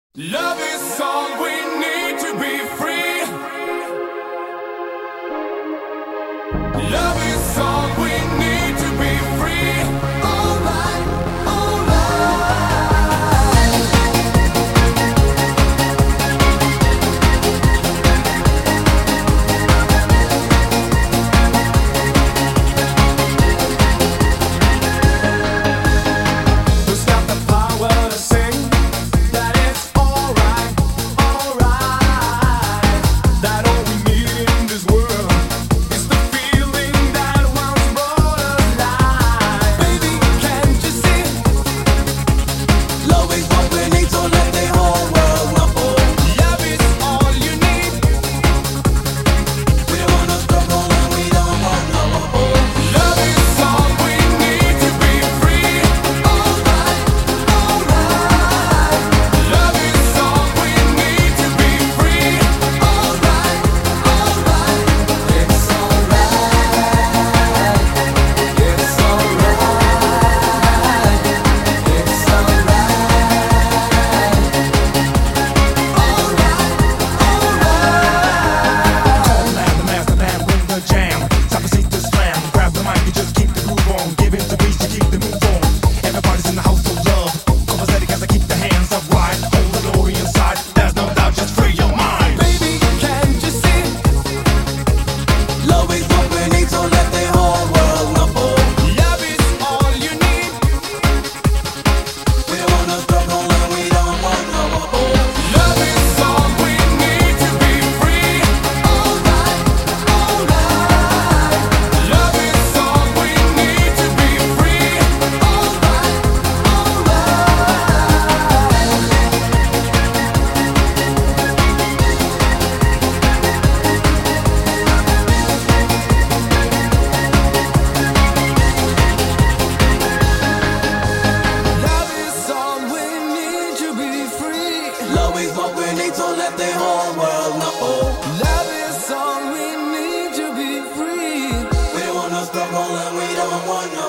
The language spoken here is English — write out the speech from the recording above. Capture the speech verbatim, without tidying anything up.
Love is all we need to be free. Love is all we need to be free. Alright, so let the whole world know. Love is all we need to be free. We don't wanna struggle and we don't want